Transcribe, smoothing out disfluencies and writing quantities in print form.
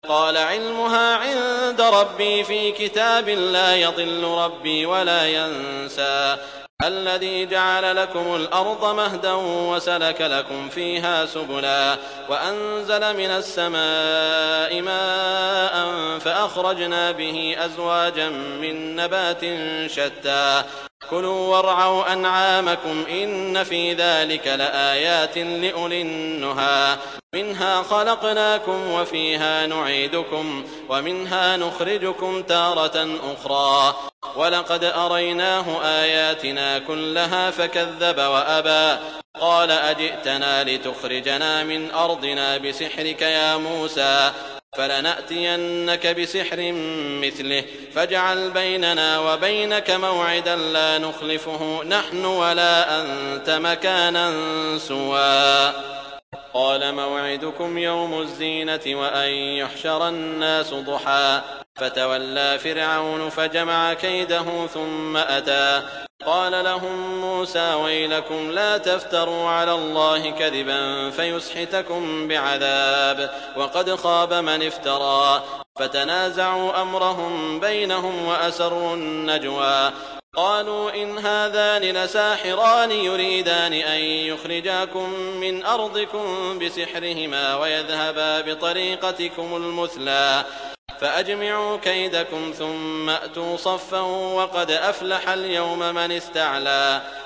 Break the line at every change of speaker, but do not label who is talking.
قال علمها عند ربي في كتاب لا يضل ربي ولا ينسى الذي جعل لكم الأرض مهدا وسلك لكم فيها سبلا وأنزل من السماء ماء فأخرجنا به أزواجا من نبات شتى كلوا وارعوا أنعامكم إن في ذلك لآيات لأولي النهى منها خلقناكم وفيها نعيدكم ومنها نخرجكم تارة أخرى ولقد أريناه آياتنا كلها فكذب وأبى قال أجئتنا لتخرجنا من أرضنا بسحرك يا موسى فلنأتينك بسحر مثله فاجعل بيننا وبينك موعدا لا نخلفه نحن ولا أنت مكانا سوى قال موعدكم يوم الزينة وأن يحشر الناس ضحى فتولى فرعون فجمع كيده ثم أتى قال لهم موسى ويلكم لا تفتروا على الله كذبا فيسحتكم بعذاب وقد خاب من افترى فتنازعوا أمرهم بينهم وأسروا النجوى قالوا إن هذان لساحران يريدان أن يخرجاكم من أرضكم بسحرهما ويذهبا بطريقتكم المثلى فأجمعوا كيدكم ثم أتوا صفا وقد أفلح اليوم من استعلى